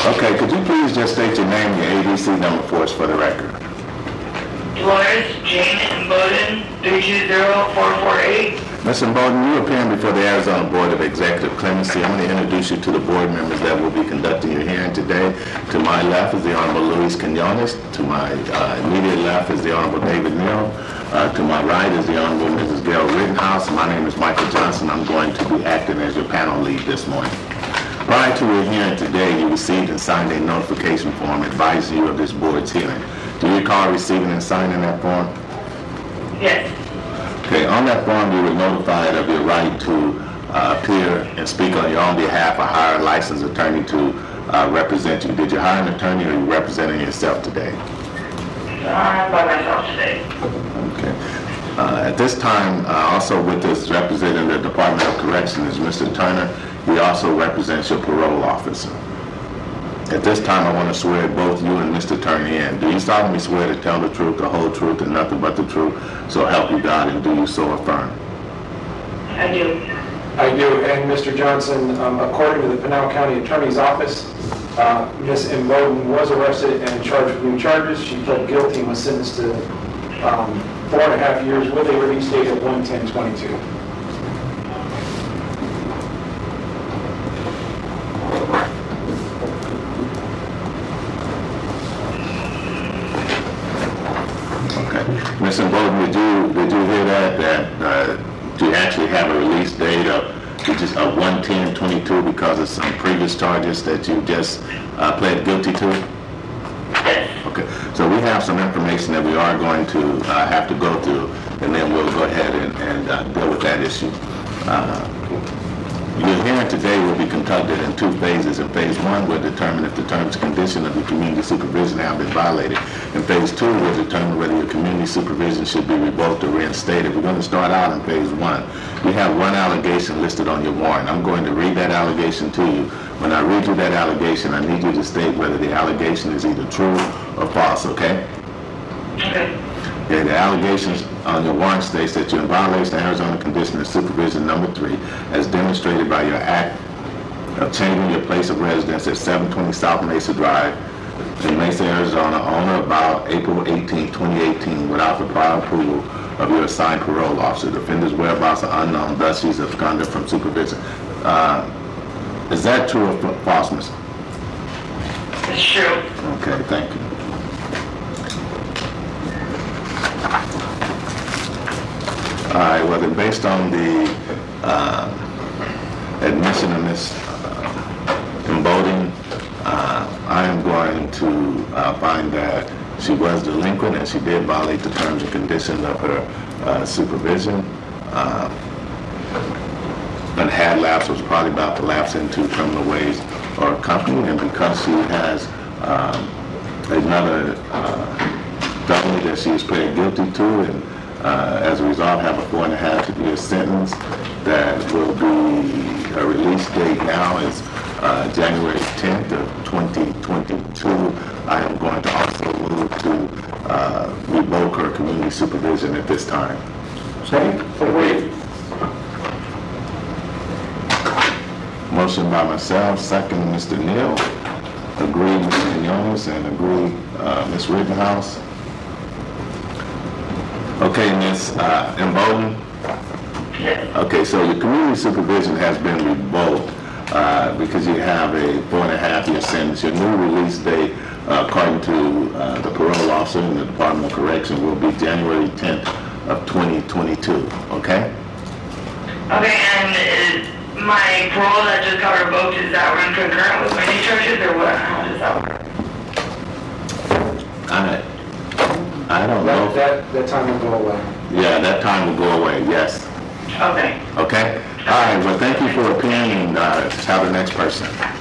Okay, could you please just state your name and your ADC number for us for the record? Dolores Jane Bowden, 320448. Mr. Bowden, you appearing before the Arizona Board of Executive Clemency. I'm going to introduce you to the board members that will be conducting your hearing today. To my left is the Honorable Luis Quinones. To my immediate left is the Honorable David Neal. To my right is the Honorable Mrs. Gail Rittenhouse. My name is Michael Johnson. I'm going to be acting as your panel lead this morning. Prior to your hearing today, you received and signed a notification form advising you of this board's hearing. Do you recall receiving and signing that form? Yes. Okay, on that form you were notified of your right to appear and speak on your own behalf or hire a licensed attorney to represent you. Did you hire an attorney or are you representing yourself today? I'm by myself today. Okay. At this time, also with us representing the Department of Corrections is Mr. Turner. He also represents your parole officer. At this time, I want to swear both you and Mr. Turner in. Do you solemnly swear to tell the truth, the whole truth, and nothing but the truth, so help you God, and do you so affirm? I do. I do. And Mr. Johnson, according to the Pinal County Attorney's Office, Ms. M. Bowden was arrested and charged with new charges. She pled guilty and was sentenced to 4.5 years with a release date of 1/10/22. Ms. Bowden, did you hear that you actually have a release date of 1/10/22 because of some previous charges that you just pled guilty to? Yes. Okay, so we have some information that we are going to have to go through, and then we'll go ahead and deal with that issue. Your hearing today will be conducted in 2 phases. In phase 1, we'll determine if the terms and conditions of your community supervision have been violated. In phase 2, we'll determine whether your community supervision should be revoked or reinstated. We're going to start out in phase 1. You have one allegation listed on your warrant. I'm going to read that allegation to you. When I read you that allegation, I need you to state whether the allegation is either true or false, okay? Okay. Okay, the allegations on your warrant states that you're in violation of Arizona Condition of Supervision number 3 as demonstrated by your act of changing your place of residence at 720 South Mesa Drive in Mesa, Arizona on or about April 18, 2018 without the prior approval of your assigned parole officer. The offender's whereabouts are unknown, thus he's absconded from supervision. Is that true or false, Mr.? It's true. Okay, thank you. All right, well, then based on the admission of Ms. Bowden, I am going to find that she was delinquent and she did violate the terms and conditions of her supervision. And had lapsed, was probably about to lapse into criminal ways or company, and because she has another felony that she is pleaded guilty to, and as a result have a 4.5 year sentence that will be, her release date now is January 10th of 2022. I am going to also move to revoke her community supervision at this time. Second? Wait. Motion by myself, second Mr. Neal. Agree Mr. Quinones and agree Ms. Rittenhouse. Okay, Ms. M. Bowden. Okay, so your community supervision has been revoked because you have a 4.5 year sentence. Your new release date, according to the parole officer in the Department of Corrections, will be January 10th of 2022. Okay? Okay, and my parole that just got revoked, is that run concurrent with my new charges, or what? How does that work? I don't know. That time will go away. Yeah, that time will go away, yes. Okay. Okay? All right, well, thank you for appearing, and have the next person.